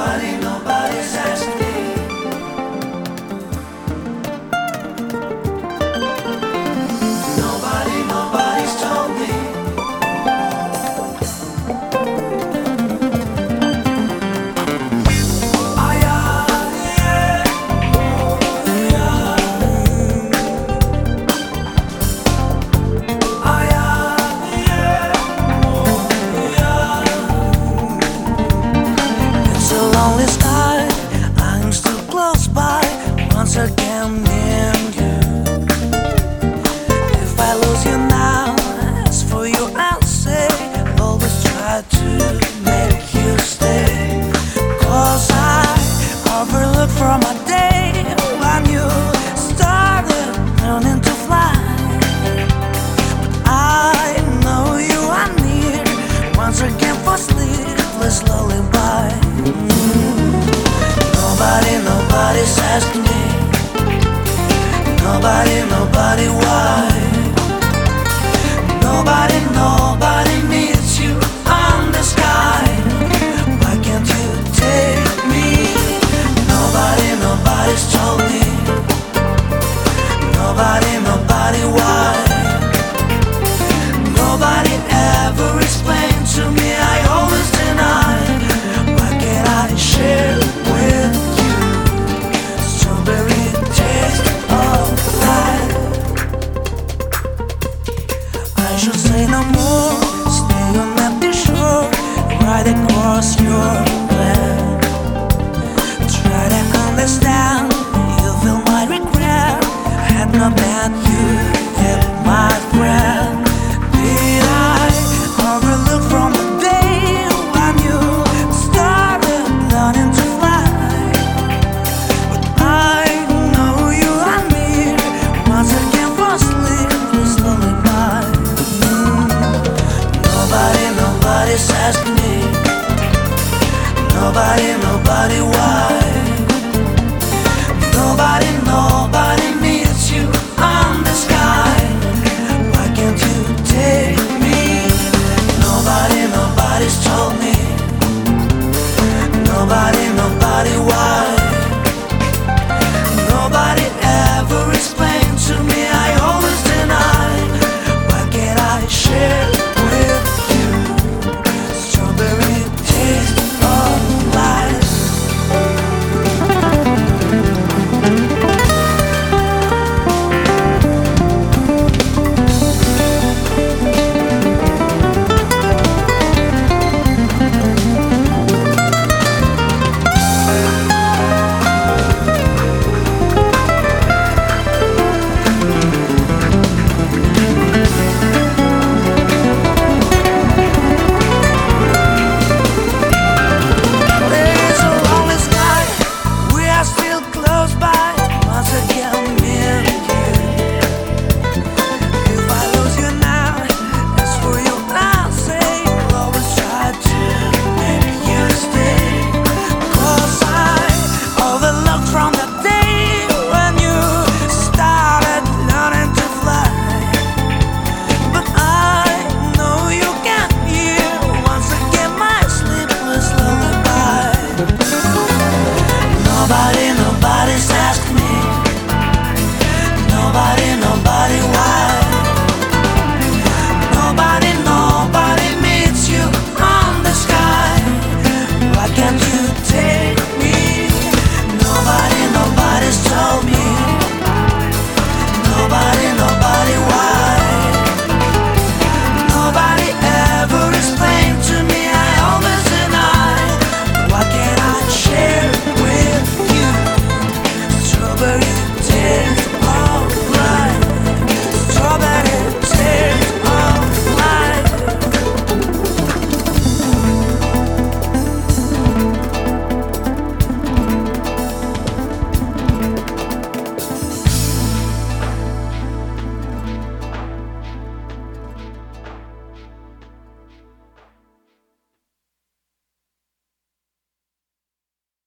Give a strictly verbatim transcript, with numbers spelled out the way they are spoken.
Nobody, nobody's asking me. Nobody, nobody's told me. Ah, yeah, yeah. Oh, yeah. Ah, yeah, yeah. Oh, yeah. It's a lonely sky. I'm still close by. Once again, near you. If I lose you now, as for you, I'll say, always try to make you stay. Cause I overlooked from a day when you started learning to fly. I know you are near, once again for sleepless lullaby. Mm. Nobody, nobody's asking me. Nobody, nobody, why? Nobody, nobody needs you on the sky. Why can't you take me? Nobody, nobody's told me. Nobody, nobody, why? Nobody ever explained to me. I always deny. Why can't I share with you? Strawberry taste of life. I should say no more. Stay on empty shore, right across your land. Try to understand. You feel my regret. I had no bad you hit my friend. Did I overlook from the day when you started learning to fly? But I know you are near, once again for sleepless lullaby. Mm. Nobody, nobody's asking me. Nobody, nobody, why? Nobody, nobody.